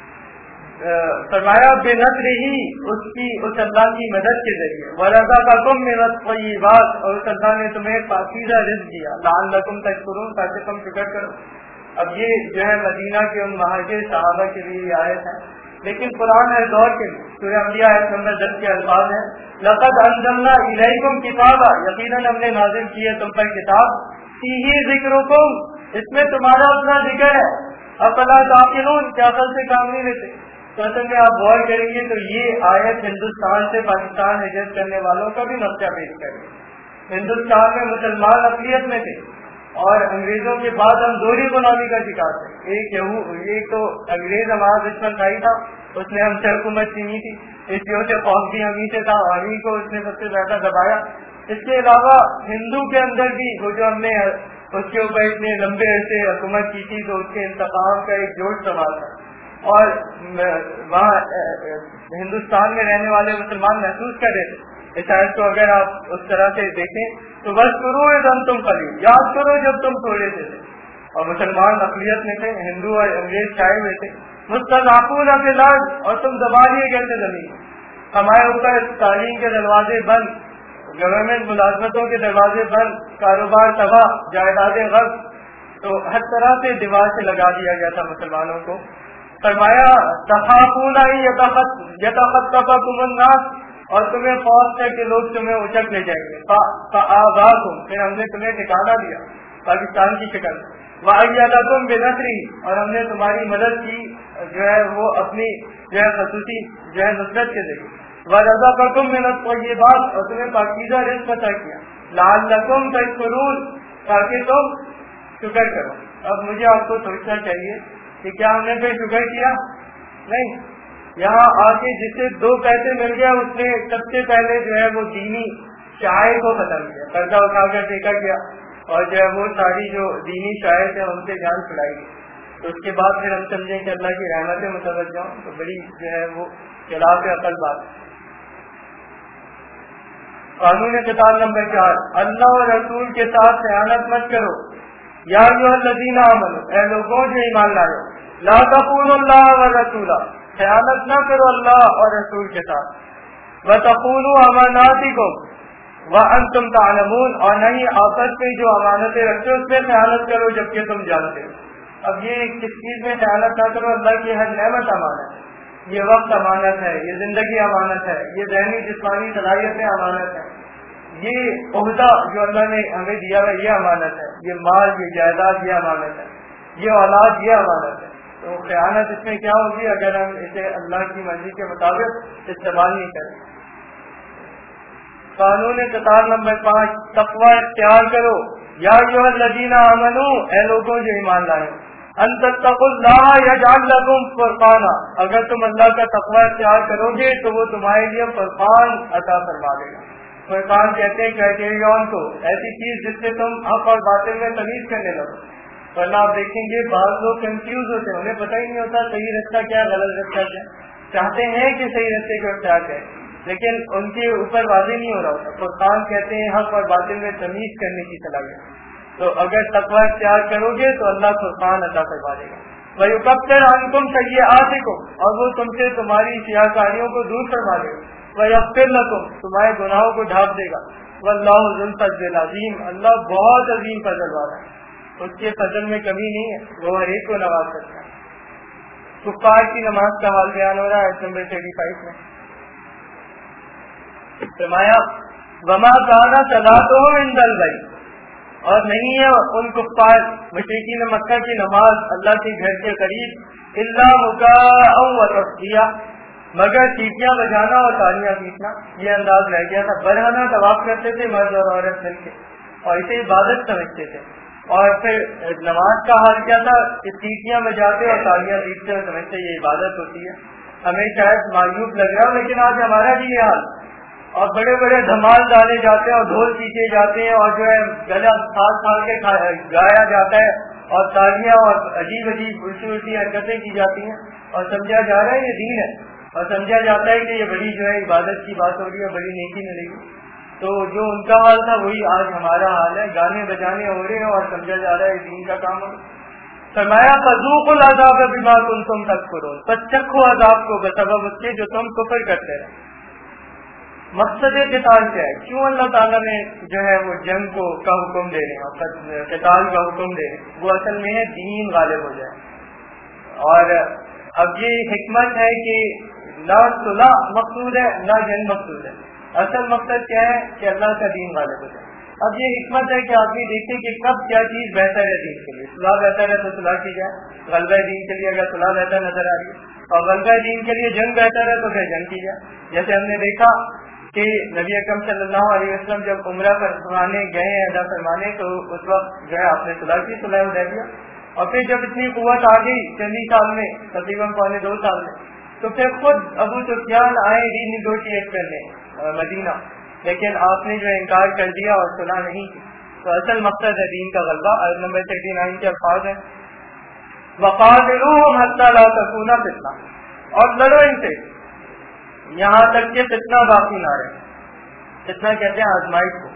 فرمایا بِنَصْرِهِ، اس اللہ کی مدد کے ذریعے، وَرَزَقَكُم مِّنَ الطَّيِّبَاتِ، اور اس اللہ نے تمہیں پاکیزہ رزق دیا، لَعَلَّكُمْ تَشْكُرُونَ، تاکہ تم شکر کرو۔ اب یہ جو ہے مدینہ کے ان مہاجر صحابہ کے لیے یہ آیت ہے، لیکن قرآن ہر دور کے لیے سورہ انبیاء آیت نمبر 10 کے الفاظ ہیں لَقَدْ أَنزَلْنَا إِلَيْكُمْ كِتَابًا، یقیناً ہم نے نازل کی ہے تم پر کتاب، فِيهِ ذِكْرُكُمْ، اس میں تمہارا اپنا ذکر ہے، أَفَلَا تَعْقِلُونَ، کیا عقل سے کام نہیں لیتے؟ تو اصل میں آپ غور کریں گے تو یہ آیت ہندوستان سے پاکستان ہجرت کرنے والوں کا بھی نقشہ پیش کرے۔ ہندوستان میں مسلمان اقلیت میں تھے اور انگریزوں کے بعد ہم دوہری غلامی کا شکار تھے۔ ایک تو انگریز ہمارا دشمن بھائی تھا، اس نے ہم سے حکومت چھینی تھی، اس لیے سے خوف بھی ہمیں سے تھا، ہمیں کو اس نے سب سے زیادہ دبایا۔ اس کے علاوہ ہندو کے اندر بھی وہ جو ہم نے اس کے اوپر اتنے لمبے عرصے حکومت کی تھی تو اس کے انتقام کا ایک جوش سوال تھا، اور وہاں ہندوستان میں رہنے والے مسلمان محسوس کر رہے تھے اس آیت کو اگر آپ اس طرح سے دیکھیں تو بس کرو جب تم قلیل، یاد کرو جب تم تھوڑے سے تھے، اور مسلمان اقلیت میں تھے، ہندو اور انگریز چھائے ہوئے تھے، مستضعفون فی الارض، اور تم دبا لیے گئے تھے زمین، ہمارے اوپر تعلیم کے دروازے بند، گورنمنٹ ملازمتوں کے دروازے بند، کاروبار تباہ، جائیدادیں غصب، تو ہر طرح سے دیوار سے لگا دیا گیا تھا مسلمانوں کو۔ فرمایا تخافون یتخطفکم الناس، اور تمہیں خوف ہے کہ لوگ تمہیں اچک لے جائیں گے، فآواکم، پھر ہم نے تمہیں ٹھکانہ دیا پاکستان کی شکل، وأیدکم بنصرہ، اور ہم نے تمہاری مدد کی جو ہے وہ اپنی جو ہے خصوصی جو ہے نصرت کے ذریعے، ورزقکم من الطیبات، اور تمہیں پاکیزہ رزق عطا کیا، لعلکم تشکرون، تاکہ تم شکر کرو۔ اب مجھے آپ کو سوچنا چاہیے کہ کیا ہم نے پھر شکر کیا؟ نہیں، یہاں آ کے جس سے 2 پیسے مل گیا اس نے سب سے پہلے جو ہے وہ دینی شاعر کو ختم کیا، قرضہ اٹھا کر ٹیکا کیا، اور جو ہے وہ ساری جو دینی شاعر تھے ان سے جان چھڑائی گئی، تو اس کے بعد پھر ہم سمجھیں کہ اللہ کی رحمت متوجہ ہوں تو بڑی جو ہے وہ خلاف عقل بات ہے۔ قانون قتال نمبر 4، اللہ اور رسول کے ساتھ خیانت مت کرو۔ یا ایھا الذین آمنوا، اے لوگوں جو ایمان لائے ہو، لا تخونوا اللہ والرسول، خیانت نہ کرو اللہ اور رسول کے ساتھ، وتخونوا اماناتکم وانتم تعلمون، اور نہیں آپس میں جو امانتیں رکھتے اس میں خیانت کرو جبکہ تم جانتے ہو۔ اب یہ کس چیز میں خیانت نہ کرو؟ اللہ کی ہر نعمت امانت ہے، یہ وقت امانت ہے، یہ زندگی امانت ہے، یہ ذہنی جسمانی صلاحیتیں امانت ہے، یہ عہدہ جو اللہ نے ہمیں دیا ہے یہ امانت ہے، یہ مال، یہ جائیداد یہ امانت ہے، یہ اولاد یہ امانت ہے۔ تو خیانت اس میں کیا ہوگی اگر ہم اسے اللہ کی مرضی کے مطابق استعمال نہیں کریں۔ قانون قتال نمبر 5، تقوی اختیار کرو۔ یا ایھا الذین آمنوا، اے لوگوں جو ایمان لائے، ان تتقوا اللہ یجعل لکم فرقانا، اگر تم اللہ کا تقوی اختیار کرو گے تو وہ تمہارے لیے فرقان عطا فرما دے گا۔ فرقان کہتے ہیں کرائٹیرین کو، ایسی چیز جس سے تم حق اور باطل میں تمیز کرنے لگو، ورنہ آپ دیکھیں گے بعض لوگ کنفیوز ہوتے ہیں، انہیں پتہ ہی نہیں ہوتا صحیح رستہ کیا غلط رستہ کیا، چاہتے ہیں کہ صحیح رستے کو اختیار کریں لیکن ان کے اوپر واضح نہیں ہو رہا ہوتا۔ فرقان کہتے ہیں حق اور باطل میں تمیز کرنے کی صلاحیت، تو اگر تقوی اختیار کرو گے تو اللہ فرقان عطا فرما دے گا۔ وَيُكَفِّرْ عَنْكُمْ سَيِّئَاتِكُمْ، اور وہ تم سے تمہاری سیاکاریوں کو دور فرما دے گا۔ وَيَغْفِرْ لَكُمْ، تمہارے گناہوں کو ڈھانپ دے گا۔ وَاللَّهُ ذُو الْفَضْلِ الْعَظِيمِ، اللہ بہت عظیم فضل والا ہے، اس کے فضل میں کمی نہیں ہے، وہ ہر ایک کو نواز سکتا ہے۔ کفار کی نماز کا حال بیان ہو رہا ہے آیت نمبر 35 میں، فرمایا وَمَا كَانَ صَلَاتُهُمْ عِندَ الْبَيْتِ، اور نہیں ہے ان کفار مشرکین مکہ کی نماز اللہ کے گھر کے قریب الا مکاء وتصدیہ، مگر سیٹیاں بجانا اور تالیاں پیٹنا، یہ انداز رہ گیا تھا۔ برہنہ طواف کرتے تھے مرد اور عورت مل کے اور اسے عبادت سمجھتے تھے، اور پھر نماز کا حال کیا تھا کہ سیٹیاں بجاتے اور تالیاں پیٹتے اور سمجھتے یہ عبادت ہوتی ہے۔ ہمیں شاید معیوب لگ رہا ہو لیکن آج ہمارا بھی یہ حال، اور بڑے بڑے دھمال ڈالے جاتے ہیں اور ڈھول پیٹے جاتے ہیں اور جو ہے گلا کھال کھال کے گایا جاتا ہے اور تالیاں اور عجیب عجیب الٹی الٹی حرکتیں کی جاتی ہیں، اور سمجھا جا رہا ہے یہ دین ہے، اور سمجھا جاتا ہے کہ یہ بڑی جو ہے عبادت کی بات ہو رہی ہے، بڑی نیکی ملے گی۔ تو جو ان کا حال تھا وہی آج ہمارا حال ہے، گانے بجانے ہو رہے ہیں اور سمجھا جا رہا ہے یہ دین کا کام ہو۔ فرمایا فذوقوا العذاب بما کنتم تکفرون، پس چکھو عذاب کو بسبب اس کے جو تم کفر کرتے رہے۔ مقصد قتال کیا ہے؟ کیوں اللہ تعالیٰ نے جو ہے وہ جنگ کا حکم دے رہے ہیں اور قتال کا حکم دے رہے ہیں؟ وہ اصل میں ہے دین غالب ہو جائے، اور اب یہ حکمت ہے کہ نہ صلح مقصود ہے نہ جنگ مقصود ہے، اصل مقصد کیا ہے کہ اللہ کا دین غالب ہو جائے۔ اب یہ حکمت ہے کہ آدمی دیکھے کہ کب کیا چیز بہتر ہے دین کے لیے، صلح بہتر ہے تو صلح کی جائے، غلبہ دین کے لیے اگر صلح بہتر نظر آ رہی ہے، اور غلبہ دین کے لیے جنگ بہتر ہے تو پھر جنگ کی جائے۔ جیسے ہم نے دیکھا کہ نبی اکرم صلی اللہ علیہ وسلم جب عمرہ فرمانے گئے ادا فرمانے تو اس وقت جو ہے آپ نے صلح کی، صلح حدیبیہ، اور پھر جب اتنی قوت آ گئی چندی سال میں، تقریباً 2.25 سال میں، تو پھر خود ابو سفیان آئے ری نیگوشیٹ کرنے مدینہ، لیکن آپ نے جو انکار کر دیا اور صلح نہیں کی۔ تو اصل مقصد ہے دین کا غلبہ۔ آیت نمبر 39 کے الفاظ ہیں وَقَاتِلُوهُمْ حَتَّى لَا تَكُونَ فِتْنَةٌ، اور لڑو ان سے یہاں تک کہ فتنہ باقی نہ رہے۔ فتنہ کہتے ہیں آزمائش کو،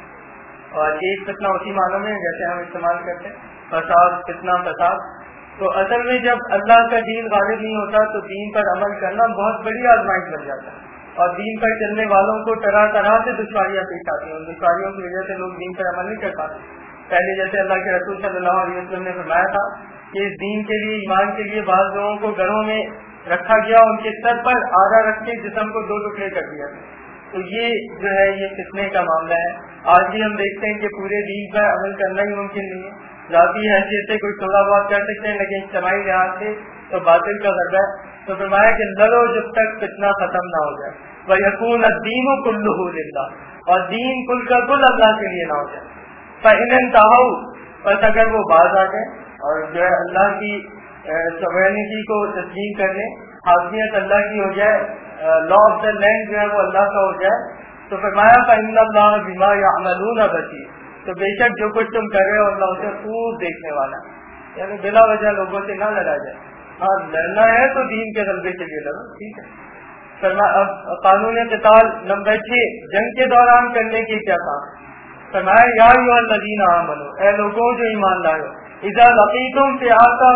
اور ایک فتنہ اسی معنوں میں جیسے ہم استعمال کرتے ہیں فساد، فتنہ فساد۔ تو اصل میں جب اللہ کا دین غالب نہیں ہوتا تو دین پر عمل کرنا بہت بڑی آزمائش بن جاتا ہے، اور دین پر چلنے والوں کو طرح طرح سے دشواریاں پیش آتی ہیں، ان دشواریوں کی وجہ سے لوگ دین پر عمل نہیں کر پاتے۔ پہلے جیسے اللہ کے رسول صلی اللہ علیہ وسلم نے فرمایا تھا کہ اس دین کے لیے، ایمان کے لیے بعض لوگوں کو گھروں میں رکھا گیا، ان کے سر پر آدھا رکھ کے جسم کو 2 ٹکڑے کر دیا۔ تو یہ جو ہے یہ فتنے کا معاملہ ہے۔ آج بھی ہم دیکھتے ہیں کہ پورے دین پر عمل کرنا ہی ممکن نہیں ہے، ذاتی حیثیت سے کوئی تھوڑا بہت کر سکتے ہیں لیکن اجتماعی لحاظ سے تو باطل کا غلبہ ہے۔ تو فرمایا کہ لڑو جب تک فتنہ ختم نہ ہو جائے، وَيَكُونَ الدِّينُ كُلُّهُ لِلَّهِ، اور دین کل کا کل اللہ کے لیے نہ ہو جائے۔ فَإِنْ انْتَهَوْا، بس اگر وہ باز آ جائیں اور جو ہے اللہ کی سوورنٹی کو تسلیم کر لیں، حاکمیت اللہ کی ہو جائے، لا آف دا لینڈ جو ہے وہ اللہ کا ہو جائے، تو فرمایا فإن اللہ بما یعملون بصیر، تو بے شک جو کچھ تم کر رہے ہو اللہ اسے خوب دیکھنے والا ہے۔ یعنی بلا وجہ لوگوں سے نہ لڑا جائے، ہاں لڑنا ہے تو دین کے غلبے کے لیے لڑو، ٹھیک ہے۔ اب قانون قتال نمبر 6، جنگ کے دوران کرنے کی کیا کام؟ فرمایا یا ایھا الذین آمنوا، اے لوگوں جو ایمان لائے ہو، اذا لقیتم فئۃ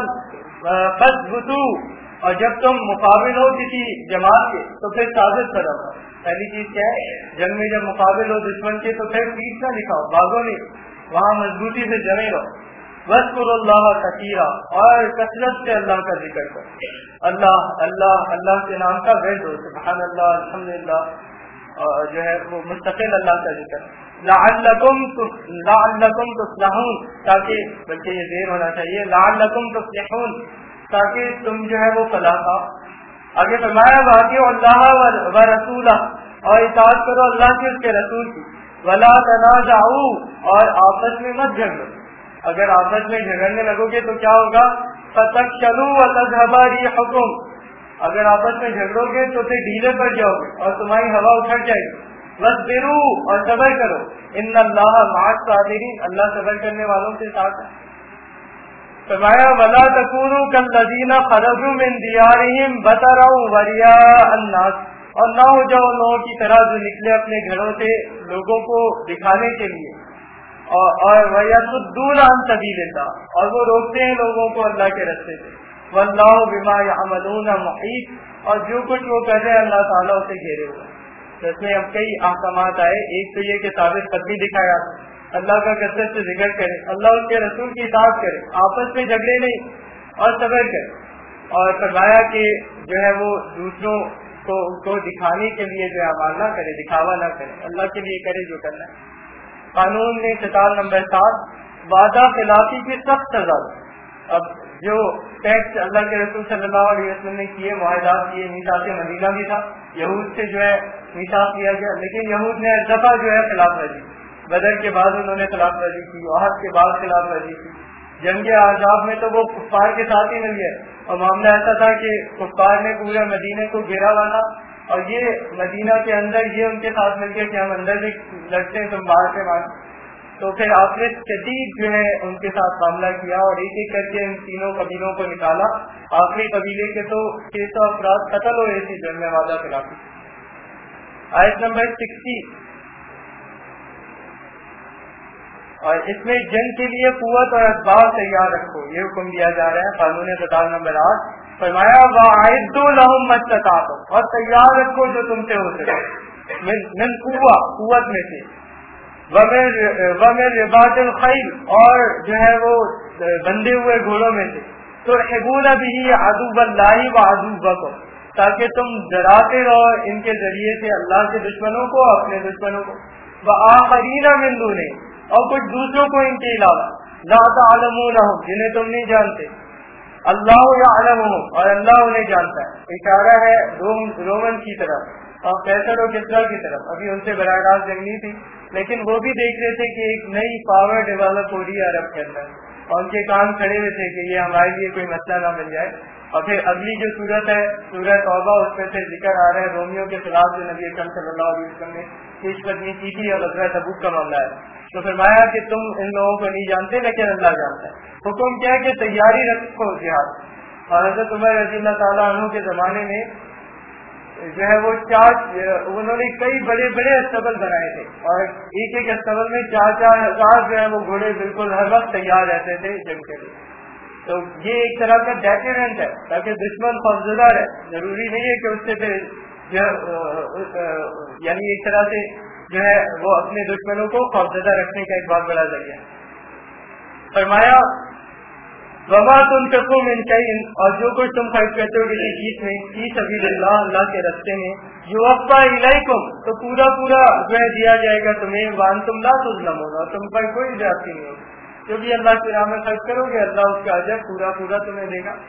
فاثبتوا، اور جب تم مقابل ہو کسی جماعت کے تو پھر ثابت کرو۔ پہلی چیز کیا ہے؟ جنگ میں جب مقابل ہو دشمن کے تو پھر پیٹ نہ دکھاؤ، بھاگو نہیں، وہاں مضبوطی سے جمے رہو۔ وَاذْكُرُوا اللَّهَ كَثِيرًا، اور کثرت سے اللہ کا ذکر کرو، اللہ اللہ اللہ کے نام کا ورد ہو، سبحان اللہ، الحمدللہ، اور جو ہے وہ مستقل اللہ کا ذکر۔ لعلکم تفلحون، تاکہ بلکہ یہ دیر ہونا چاہیے، لعلکم تفلحون، تاکہ تم جو ہے وہ فلاح پاؤ۔ آگے فرمایا واطیعوا اللہ ورسولہ، اور اطاعت کرو اللہ کی، اس کے رسول کی، ولا تنازعوا، اور آپس میں مت جھگڑو۔ اگر آپس میں جھگڑنے لگو گے تو کیا ہوگا؟ فتخشلوا وتذهب ريحكم، اگر آپس میں جھگڑو گے تو پھر ڈھیلے پڑ جاؤ گے اور تمہاری ہوا اکھڑ جائے گی۔ واصبروا، اور صبر کرو، ان اللہ مع الصابرین، اللہ صبر کرنے والوں کے ساتھ ہے۔ فرمایا ولا تکونوا کالذین خرجوا من دیارہم بطرا ورئاء الناس، اور نہ ہو جاؤ لوگوں کی طرح جو نکلے اپنے گھروں سے لوگوں کو دکھانے کے لیے، اور وَيَصُدُّونَ عَن سَبِيلِ اللَّهِ، اور وہ روکتے ہیں لوگوں کو اللہ کے راستے سے۔ وَاللَّهُ بِمَا يَعْمَلُونَ مُحِيطٌ، اور جو کچھ وہ کر رہے ہیں اللہ تعالیٰ اسے گھیرے ہوئے۔ اس میں اب کئی احکامات آئے، ایک تو یہ کہ ثابت قدمی دکھایا، اللہ کا کثرت سے ذکر کرے، اللہ اس کے رسول کی اطاعت کرے، آپس میں جھگڑے نہیں اور صبر کرے، اور فرمایا کہ جو ہے وہ دوسروں کو دکھانے کے لیے جو ہے عمل نہ کرے، دکھاوا نہ کرے، اللہ کے لیے کرے جو کرنا ہے۔ قانون میں قتال نمبر 7، وعدہ خلافی کی سخت سزا۔ اب جو ٹیکس اللہ کے رسول صلی اللہ علیہ وسلم نے کیے، معاہدات کیے، میثاق مدینہ بھی تھا، یہود سے جو ہے میثاق کیا گیا، لیکن یہود نے ہر دفعہ جو ہے خلاف ورزی، بدر کے بعد انہوں نے خلاف ورزی کی، عہد کے بعد خلاف ورزی کی، جنگ احزاب میں تو وہ کفار کے ساتھ ہی مل گئے، اور معاملہ ایسا تھا کہ کفار نے پورے مدینے کو گھیرا ہوا تھا، اور یہ مدینہ کے اندر یہ ان کے ساتھ مل گئے کہ ہم اندر بھی لڑتے ہیں تم باہر سے مارے۔ تو پھر آپ نے شدید جو ہے ان کے ساتھ معاملہ کیا اور ایک ایک کر کے ان تینوں قبیلوں کو نکالا۔ آخری قبیلے کے تو 600 افراد قتل ہوئے تھے جنگ میں وعدہ خلافی۔ آیت نمبر 60، اور اس میں جنگ کے لیے قوت اور اسباب تیار رکھو، یہ حکم دیا جا رہا ہے۔ قانون قتال نمبر 8 فرمایا وَأَعِدُّوا لَهُم مَّا اسْتَطَعْتُمْ، اور تیار رکھو جو تم سے ہو سکے، من قوت میں سے، وَمِن رِبَاطِ الْخَيْلِ، اور جو ہے وہ بندے ہوئے گھوڑوں میں سے، تُرْحِبُونَ بِهِ عَدُوَّ اللَّهِ وَعَدُوَّكُمْ، تاکہ تم ڈراتے رہو ان کے ذریعے سے اللہ کے دشمنوں کو، اپنے دشمنوں کو، وَآخَرِينَ مِن دُونِهِمْ، اور کچھ دوسروں کو ان کے علاوہ، لَا تَعْلَمُونَهُمْ، جنہیں تم نہیں جانتے، اللہ یعلمهم، اور اللہ انہیں جانتا ہے۔ اشارہ ہے رومن کی طرف اور قیصر و کسریٰ کی طرف، ابھی ان سے براہ راست جنگ نہیں تھی، لیکن وہ بھی دیکھ رہے تھے کہ ایک نئی پاور ڈیولپ ہو رہی ہے عرب کے اندر، اور ان کے کام کھڑے ہوئے تھے کہ یہ ہمارے لیے کوئی مسئلہ نہ بن جائے۔ اور پھر اگلی جو صورت ہے سورہ توبہ، اس میں سے ذکر آ رہا ہے رومیوں کے خلاف جو نبی اکرم صلی اللہ علیہ وسلم نے پیش قدمی کی تھی، اور غزوہ تبوک کا معاملہ ہے۔ تو فرمایا کہ تم ان لوگوں کو نہیں جانتے لیکن اللہ جانتا ہے۔ حکم کیا ہے کہ تیاری رکھو جہاد۔ اور حضرت عمر رضی اللہ تعالیٰ عنہ کے زمانے میں جو ہے وہ انہوں نے کئی بڑے بڑے استبل بنائے تھے، اور ایک ایک استبل میں 4-4 ہزار جو ہے وہ گھوڑے بالکل ہر وقت تیار رہتے تھے جنگ کے لیے۔ تو یہ ایک طرح کا ڈیٹرنٹ ہے تاکہ دشمن خوفزدہ رہے، ضروری نہیں ہے کہ اس سے پھر یعنی ایک طرح سے جو ہے وہ اپنے دشمنوں کو خوفزدہ رکھنے کا ایک بہت بڑا ذریعہ ہے۔ فرمایا وما تنفقوا من شيء، اور جو کچھ تم خرچ کرتے ہو کسی چیز میں فی سبیل اللہ، اللہ کے راستے میں، یوفى الیکم، تو پورا جو ہے دیا جائے گا تمہیں، وانتم لا تظلمون، اور تم پر کوئی زیادتی نہیں ہوگی، جو بھی اللہ کی راہ میں خرچ کرو گے اللہ اس کا اجر پورا تمہیں دے گا۔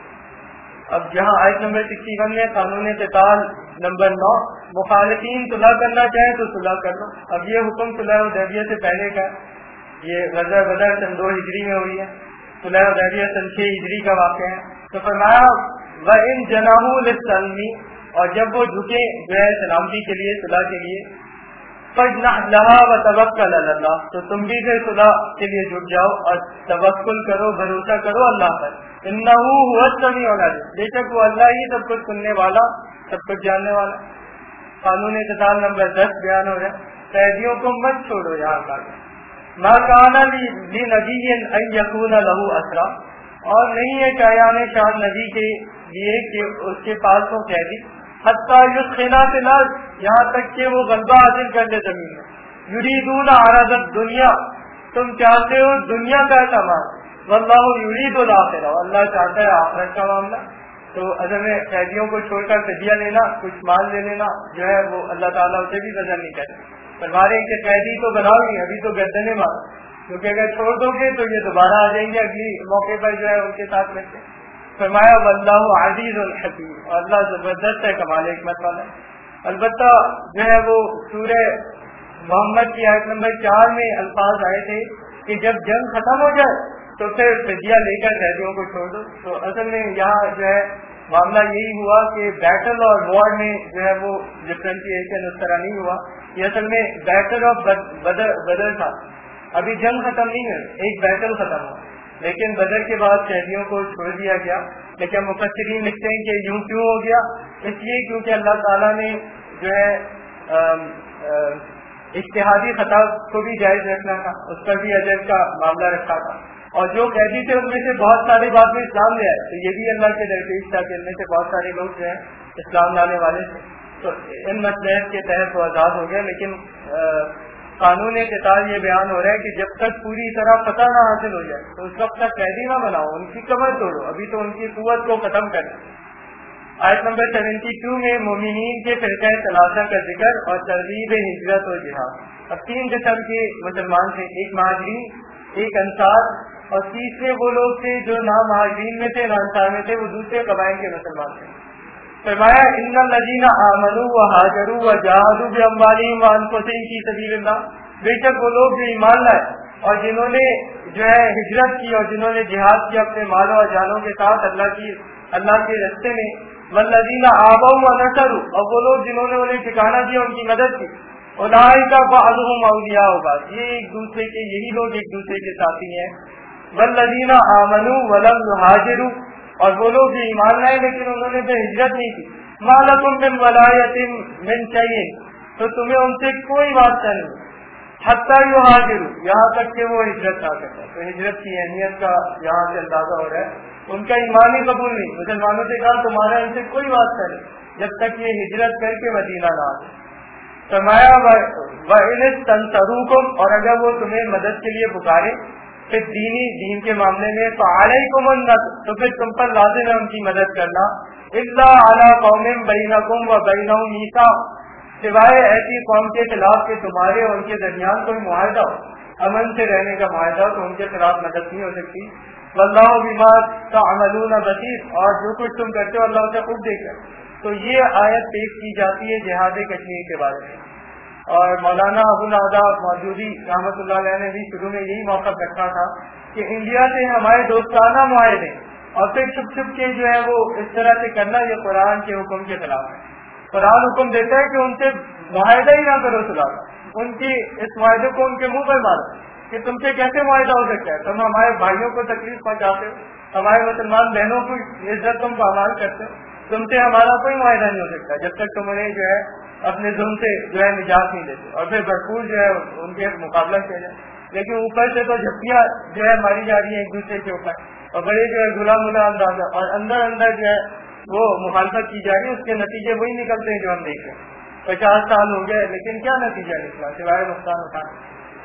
اب جہاں آیت نمبر 61 میں قانون قتال نمبر 9، مخالفین صلح کرنا چاہیں تو صلح کر لو۔ اب یہ حکم صلح حدیبیہ سے پہلے کا، یہ غزوہ بدر سن 2 ہجری میں ہوئی ہے، صلح حدیبیہ سن 6 ہجری کا واقعہ ہے۔ تو فرمایا وَإِن جَنَاحُوا لِلسَّلْمِ، اور جب وہ جھکے جو ہے سلامتی کے لیے، صلح کے لیے، فَاجْنَحْ لَهَا وَتَوَكَّلْ عَلَى اللَّهِ، تو تم بھی پھر صلح کے لیے جھک جاؤ اور توکل کرو، بھروسہ کرو اللہ پر، إِنَّهُ هُوَ السَّمِيعُ الْعَلِيمُ، بے شک وہ اللہ ہی سب کچھ سننے والا، سب کچھ جاننے والا۔ قانون قتال نمبر 10 بیان ہو رہا ہے، قیدیوں کو مت چھوڑو یہاں کا، ما کان لنبی ان یکون له اسرا، اور نہیں ہے شایان شان نبی کے لیے کہ اس کے پاس ہو قیدی، حتی یثخنا فی الارض، یہاں تک کہ وہ غلبہ حاصل کر لے زمین میں، یریدون عرض الدنیا، تم چاہتے ہو دنیا کا سامان، واللہ یرید الاخرہ، اللہ چاہتا ہے آخرت کا معاملہ۔ تو اصل میں قیدیوں کو چھوڑ کر فدیہ لینا، کچھ مال لے لینا جو ہے وہ اللہ تعالیٰ اسے بھی پسند نہیں کرتے۔ فرمارے کہ قیدی تو بناؤ گی، ابھی تو گردنے مارو، کیونکہ اگر چھوڑ دو گے تو یہ دوبارہ آ جائیں گے اگلی موقع پر جو ہے ان کے ساتھ ملتے۔ فرمایا واللہ عزیز الحکیم، اور اللہ زبردست ہے، کمال حکمت والا ہے۔ البتہ جو ہے وہ سورہ محمد کی آیت نمبر 4 میں الفاظ آئے تھے کہ جب جنگ ختم ہو جائے تو پھر فدیہ لے کر قیدیوں کو چھوڑ دو. تو اصل میں یہاں جو ہے معاملہ یہی ہوا کہ بیٹل اور وار میں جو ہے وہ ڈفرینشیشن اس طرح نہیں ہوا. یہ اصل میں بیٹل آف بدر تھا. ابھی جنگ ختم نہیں ہے, ایک بیٹل ختم ہوا, لیکن بدر کے بعد قیدیوں کو چھوڑ دیا گیا. لیکن مفسرین لکھتے ہیں کہ یوں کیوں ہو گیا, اس لیے کیونکہ اللہ تعالیٰ نے جو ہے اجتہادی خطا کو بھی جائز رکھنا تھا, اس پر بھی اجر کا معاملہ رکھا تھا. اور جو قیدی تھے ان میں سے بہت سارے بعد میں اسلام لے آئے, تو یہ بھی اللہ کے درپیش تھا کہ ان میں سے بہت سارے لوگ جو ہیں اسلام لانے والے تھے. تو ان مسئلے کے تحت وہ آزاد ہو گیا. لیکن قانون قتال یہ بیان ہو رہا ہے کہ جب تک پوری طرح فتح نہ حاصل ہو جائے تو اس وقت تک قیدی نہ بناؤ, ان کی کمر توڑو, ابھی تو ان کی قوت کو ختم کرنا. آیت نمبر 72 میں مومنین کے فرقہ ثلاثہ کا ذکر اور ترغیب ہجرت و جہاد. اب 3 قسم کے مسلمان تھے, ایک مہاجرین, ایک انصار, اور تیسرے وہ لوگ تھے جو نہ مہاجرین میں تھے نہ انصار میں تھے, وہ دوسرے قبائل کے مسلمان تھے. فرمایا ان الذین آمنوا وہاجروا وجاہدوا باموالہم وانفسہم فی سبیل اللہ, بے شک وہ لوگ جو ایمان لائے اور جنہوں نے جو ہے ہجرت کی اور جنہوں نے جہاد کیا اپنے مالوں اور جانوں کے ساتھ اللہ کے راستے میں. والذین آووا ونصروا, اور وہ لوگ جنہوں نے انہیں ٹھکانہ دیا, ان کی مدد کی. اولئک بعضهم اولیاء بعض, یہ ایک دوسرے کے, یہی لوگ ایک دوسرے کے ساتھی ہیں. والذین آمنوا ولم یہاجروا, اور وہ لوگ جو ایمان لائے لیکن انہوں نے جو ہجرت نہیں کی. ما لکم من ولایۃ من شیء, تو تمہیں ان سے کوئی واسطہ نہیں حتی یہاجروا, یہاں تک کہ وہ ہجرت نہ کریں. تو ہجرت کی اہمیت کا یہاں سے اندازہ ہو رہا ہے. ان کا ایمان ہی قبول نہیں, مسلمانوں سے کہا تمہارا ان سے کوئی واسطہ نہیں جب تک یہ ہجرت کر کے مدینہ نہ آئے. فرمایا وَإِنِ اسْتَنصَرُوكُمْ, اور اگر وہ تمہیں مدد کے لیے پکارے پھر دین کے معاملے میں فَعَلَيْكُمُ النَّصْرُ, تو پھر تم پر لازم ہے ان کی مدد کرنا. إِلَّا عَلَىٰ قَوْمٍ بَيْنَكُمْ وَبَيْنَهُمْ مِيثَاقٌ, سوائے ایسی قوم کے خلاف کہ تمہارے اور ان کے درمیان کوئی معاہدہ ہو, امن سے رہنے کا معاہدہ, تو ان کے خلاف مدد نہیں ہو سکتی. واللہ بما تعملون بصیر, اور جو کچھ تم کرتے ہو اللہ اسے خوب دیکھ کر. تو یہ آیت پیش کی جاتی ہے جہاد کشمیر کے بارے میں, اور مولانا ابو العدا مودودی رحمۃ اللہ علیہ نے بھی شروع میں یہی موقف رکھا تھا کہ انڈیا سے ہمارے دوستانہ معاہدے اور پھر چھپ چھپ کے جو ہے وہ اس طرح سے کرنا یہ قرآن کے حکم کے خلاف ہے. قرآن حکم دیتا ہے کہ ان سے معاہدہ ہی نہ کرو صلاح, ان کی اس معاہدے کو ان کے منہ پر مارو کہ تم سے کیسے معاہدہ ہو سکتا ہے, تم ہمارے بھائیوں کو تکلیف پہنچاتے ہو, ہمارے مسلمان بہنوں کی عزت تم پامال کرتے ہو, تم سے ہمارا کوئی معاہدہ نہیں ہو سکتا جب تک تم انہیں جو ہے اپنے ظلم سے جو ہے نجات نہیں دیتے. اور پھر بھرپور جو ہے ان کے مقابلہ کیا جائے, لیکن اوپر سے تو جھپیاں جو ہے ماری جا رہی ہیں ایک دوسرے کے اوپر, اور بڑے جو ہے غلام ملا انداز, اور اندر جو ہے وہ مخالفت کی جا رہی ہے. اس کے نتیجے وہی نکلتے ہیں جو ہم دیکھ رہے ہیں. 50 سال ہو گئے لیکن کیا نتیجہ نکلا سوائے نقصان اٹھانا.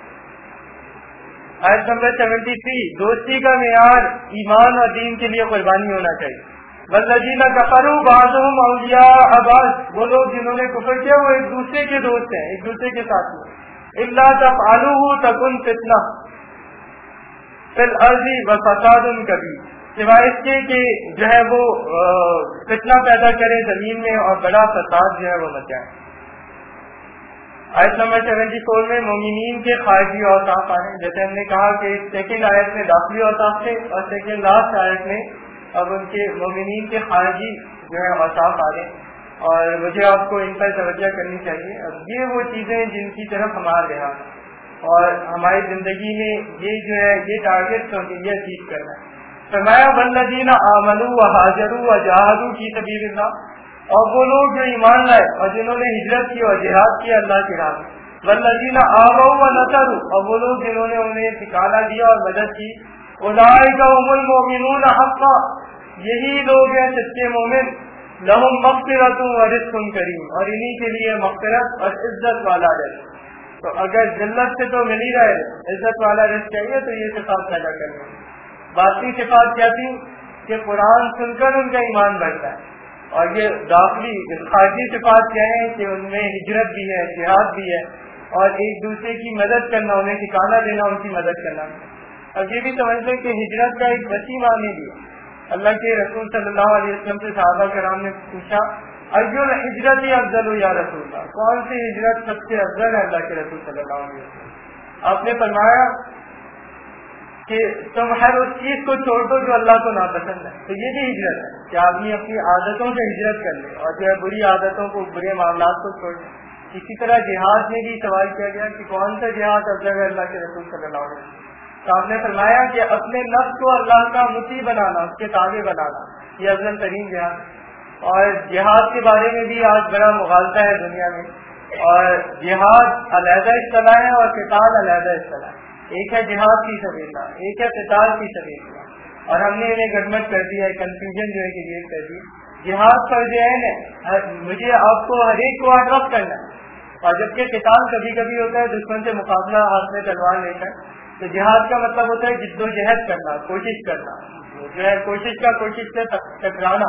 آیت نمبر 73, دوستی کا معیار ایمان اور دین کے لیے قربانی ہونا چاہیے. والذین کفروا بعضهم اولیاء بعض, وہ لوگ جنہوں نے کفر کیا وہ ایک دوسرے کے دوست ہیں, ایک دوسرے کے ساتھ ہیں. الا تفعلوه تکن فتنہ فی الارض وفساد کبیر, سوائے اس کے کہ جو ہے وہ فتنہ پیدا کرے زمین میں اور بڑا فساد جو ہے وہ مچائے. آیت نمبر 74 میں مومنین کے خارجی اوصاف آ رہے ہیں. جیسے ہم نے کہا کہ سیکنڈ آیت میں داخلی اوصاف تھے اور سیکنڈ لاسٹ آیت میں اب ان کے مومنین کے خارجی جو ہے اوصاف آ رہے ہیں, اور مجھے آپ کو ان پر توجہ کرنی چاہیے. اب یہ وہ چیزیں جن کی طرف ہمارا دھیان اور ہماری زندگی میں یہ جو ہے یہ ٹارگیٹ یہ اچیو کرنا ہے. فرمایا والذین آمنوا وہاجروا وجاہدوا فی سبیل اللہ, اور وہ لوگ جو ایمان لائے اور جنہوں نے ہجرت کی اور جہاد کیا اللہ کی راہ میں. والذین آووا ونصروا, اور وہ لوگ جنہوں نے انہیں ٹھکانہ دیا اور مدد کی. اولئک هم المؤمنون حقا, یہی لوگ ہیں سچے مومن. لہم مغفرۃ ورزق کریم, اور انہی کے لیے مغفرت اور عزت والا رزق. تو اگر ذلت سے تو مل ہی رہے, عزت والا رزق چاہیے تو یہ صفات پیدا کرنا. باقی صفات کیا تھی کہ قرآن سن کر ان کا ایمان بڑھتا ہے, اور یہ داخلی خارجی صفات کیا ہیں کہ ان میں ہجرت بھی ہے, جہاد بھی ہے, اور ایک دوسرے کی مدد کرنا, انہیں ٹھکانہ دینا, ان کی مدد کرنا. اب یہ بھی سمجھتے کہ ہجرت کا ایک وسیع معنی بھی ہے. اللہ کے رسول صلی اللہ علیہ وسلم سے صحابہ کرام نے پوچھا ایو الہجرت افضل یا رسول اللہ, کون سی ہجرت سب سے افضل ہے اللہ کے رسول صلی اللہ علیہ وسلم. آپ نے فرمایا کہ تم ہر اس چیز کو چھوڑ دو جو اللہ کو ناپسند ہے. تو یہ بھی ہجرت ہے کہ آدمی اپنی عادتوں سے ہجرت کر لے اور جو ہے بری عادتوں کو, برے معاملات کو چھوڑ دے. اسی طرح جہاد میں بھی سوال کیا گیا کہ کون سا جہاد افضل ہے اللہ کے رسول صلی اللہ علیہ وسلم. تو آپ نے فرمایا کہ اپنے نفس کو اللہ کا مطیع بنانا, اس کے تابع بنانا, یہ افضل ترین جہاد. اور جہاد کے بارے میں بھی آج بڑا مغالطہ ہے دنیا میں, اور جہاد علیحدہ اصطلاح ہے اور قتال علیحدہ اصطلاح ہے. ایک ہے جہاد فی سبیل اللہ, ایک ہے قتال فی سبیل اللہ, اور ہم نے انہیں گڑبڑ کر دیا ہے, کنفیوژن جو ہے کریٹ کر دی. جہاد فرض عین ہے, مجھے آپ کو ہر ایک کو اڈاپٹ کرنا ہے, اور جبکہ قتال کبھی کبھی ہوتا ہے دشمن سے مقابلہ ہاتھ میں تلوار لے کر. تو جہاد کا مطلب ہوتا ہے جد و جہد کرنا, کوشش کرنا, جو ہے کوشش سے ٹکرانا.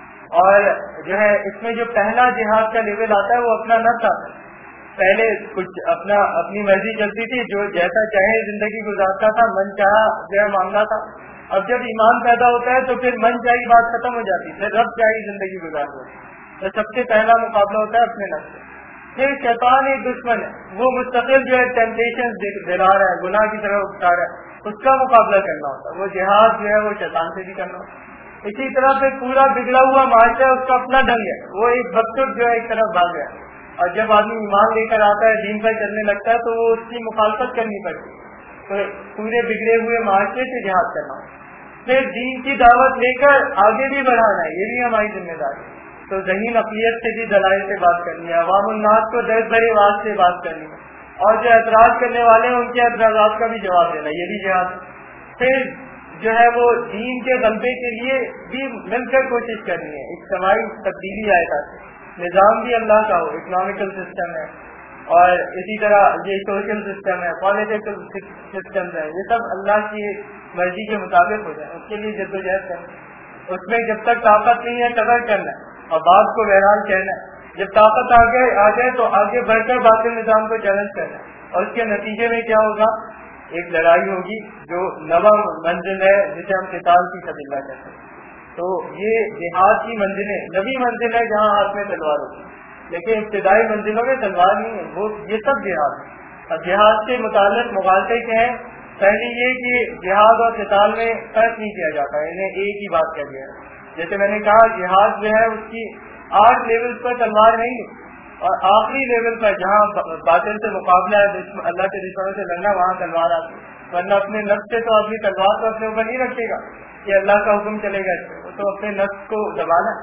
اور جو ہے اس میں جو پہلا جہاد کا لیول آتا ہے وہ اپنا نفس آتا ہے. پہلے کچھ اپنی مرضی چلتی تھی, جو جیسا چاہے زندگی گزارتا تھا, من چاہا جو ہے معاملہ تھا. اب جب ایمان پیدا ہوتا ہے تو پھر من چاہی بات ختم ہو جاتی ہے, پھر رب چاہی زندگی گزارتا ہے. تو سب سے پہلا مقابلہ ہوتا ہے اپنے نفس سے. پھر شیطان ایک دشمن ہے, وہ مستقل جو ہے ٹیمپٹیشن دلا رہا ہے, گناہ کی طرف اکسا رہا ہے, اس کا مقابلہ کرنا ہوتا ہے. وہ جہاد جو ہے وہ شیطان سے بھی کرنا ہوتا ہے. اسی طرح پھر پورا بگڑا ہوا معاشرہ, اس کا اپنا ڈھنگ ہے, وہ ایک بدتر جو ہے ایک طرف بھاگ گیا. اور جب آدمی ایمان لے کر آتا ہے, دین پر چلنے لگتا ہے, تو وہ اس کی مخالفت کرنی پڑتی ہے. تو پورے بگڑے ہوئے معاشرے سے جہاد کرنا ہوتا ہے. پھر دین کی دعوت لے کر آگے بھی بڑھانا ہے, یہ بھی ہماری ذمہ داری ہے. تو ذہین اقلیت سے بھی دلائل سے بات کرنی ہے, عوام الناس کو درد بھرے آواز سے بات کرنی ہے, اور جو اعتراض کرنے والے ہیں ان کے اعتراضات کا بھی جواب دینا, یہ بھی جہاد. پھر جو ہے وہ دین کے غلبے کے لیے بھی مل کر کوشش کرنی ہے, اجتماعی تبدیلی آئے تاکہ نظام بھی اللہ کا ہو, اکنامیکل سسٹم ہے, اور اسی طرح یہ سوشل سسٹم ہے, پولیٹیکل سسٹم ہے, یہ سب اللہ کی مرضی کے مطابق ہو جائے. اس کے لیے جدوجہد کرنا, اس میں جب تک طاقت نہیں ہے صبر کرنا ہے, اور بات کو بہرحال کہنا ہے. جب طاقت آ جائے تو آگے بڑھ کر باطل نظام کو چیلنج کرنا ہے. اور اس کے نتیجے میں کیا ہوگا, ایک لڑائی ہوگی جو نواں منزل ہے جسے ہم قتال فی سبیل اللہ کہتے ہیں. تو یہ جہاد کی منزلیں نوی منزل ہے جہاں ہاتھ میں تلوار ہوتی ہے, لیکن ابتدائی منزلوں میں تلوار نہیں ہے, وہ یہ سب جہاد ہے. اور جہاد سے متعلق مغالطے کے ہیں. پہلی یہ کہ جہاد اور قتال میں فرق نہیں کیا جاتا, انہیں ایک ہی بات کہہ دیا ہے. جیسے میں نے کہا جہاد جو ہے اس کی 8 لیول پر تلوار نہیں ہے, اور آخری لیول پر جہاں باطل سے مقابلہ ہے, اللہ کے دشمنوں سے لڑنا, وہاں تلوار آتی ہے. ورنہ اپنے نفس سے تو اپنی تلوار تو اپنے اوپر نہیں رکھے گا کہ اللہ کا حکم چلے گا, وہ تو اپنے نفس کو دبانا.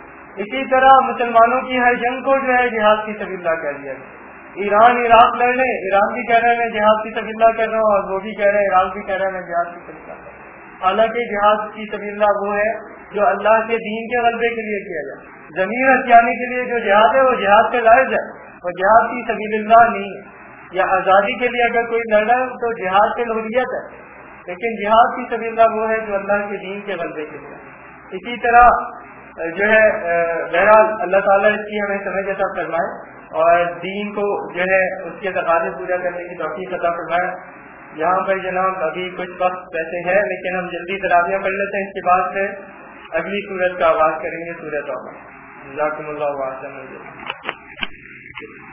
اسی طرح مسلمانوں کی ہر جنگ کو جو ہے جہاد کی سبیل اللہ کہہ دیا. ایران عراق لڑ رہے, ایران بھی کہہ رہے ہیں میں جہاد کی سبیل اللہ کر رہا ہوں, اور وہ بھی کہہ رہے ہیں, عراق بھی کہہ رہا ہے میں جہاد کی سبیل اللہ کر رہا ہوں. حالانکہ جہاد کی سبیل اللہ وہ ہے جو اللہ کے دین کے غلبے کے لیے کیا جائے. زمین ہتھیانے کے لیے جو جہاد ہے وہ جہاد سے لائق ہے, وہ جہاد کی سبیل اللہ نہیں ہے. یا آزادی کے لیے اگر کوئی لڑ رہا ہے تو جہاد سے لوہریت ہے, لیکن جہاد کی سبیل اللہ وہ ہے جو اللہ کے دین کے غلبے کے لیے. اسی طرح جو ہے بہرحال اللہ تعالیٰ اس کی ہمیں سمجھ عطا فرمائے, اور دین کو جو ہے اس کے تقاضے پورا کرنے کی توفیق عطا فرمائے. یہاں پر جناب ابھی کچھ وقت ویسے ہے, لیکن ہم جلدی تراویح پڑھ لیتے ہیں, اس کے بعد سے اگلی سورت کا آغاز کریں گے, سورۃ توبہ. جزاکم اللہ خیرا.